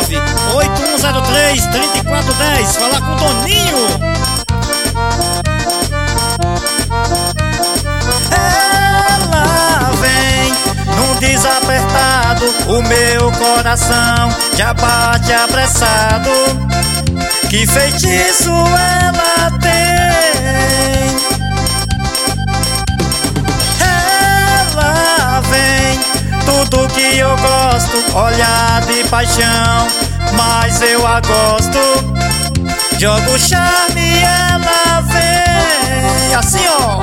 98103-3410. Falar com o Toninho. Ela vem num desapertado, o meu coração já bate apressado. Que feitiço ela tem? Ela vem, tudo que eu gosto, olhar de paixão, mas eu a gosto. Jogo charme e ela vem assim, ó.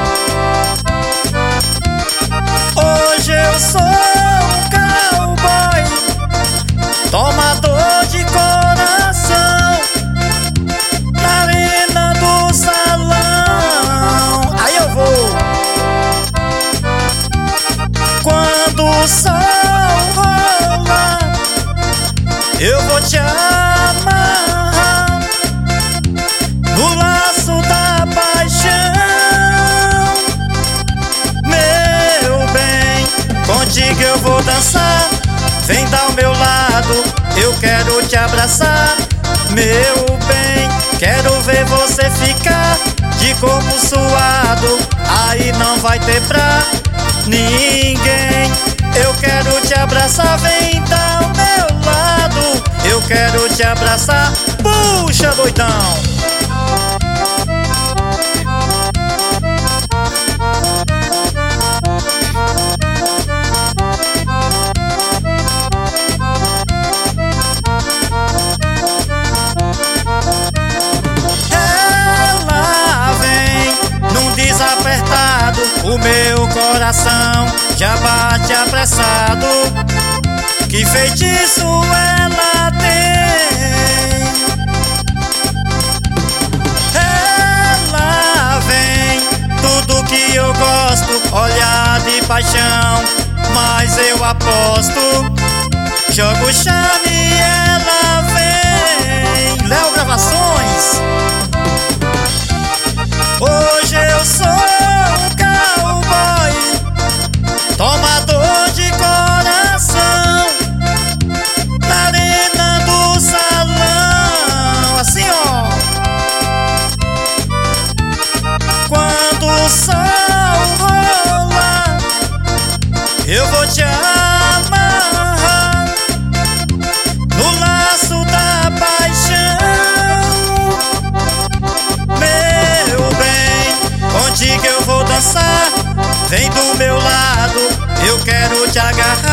Hoje eu sou um cowboy, tomador de coração, na arena do salão. Aí eu vou. Quando o sol rola, eu vou te amarrar no laço da paixão. Meu bem, contigo eu vou dançar. Vem dar ao meu lado, eu quero te abraçar. Meu bem, quero ver você ficar de corpo suado. Aí não vai ter pra ninguém. Eu quero te abraçar, vem dar ao meu lado. Eu quero te abraçar, puxa doidão. Desapertado, o meu coração já bate apressado. Que feitiço ela tem? Ela vem, tudo que eu gosto, olhar de paixão, mas eu aposto. Jogo chave e ela vem. Léo Gravações. Hoje eu sou um cowboy, tomador de coração, na arena do salão. Assim, ó. Quando o sol rola, eu vou te amarrar no laço da paixão. Contigo eu vou dançar, vem do meu lado, eu quero te agarrar.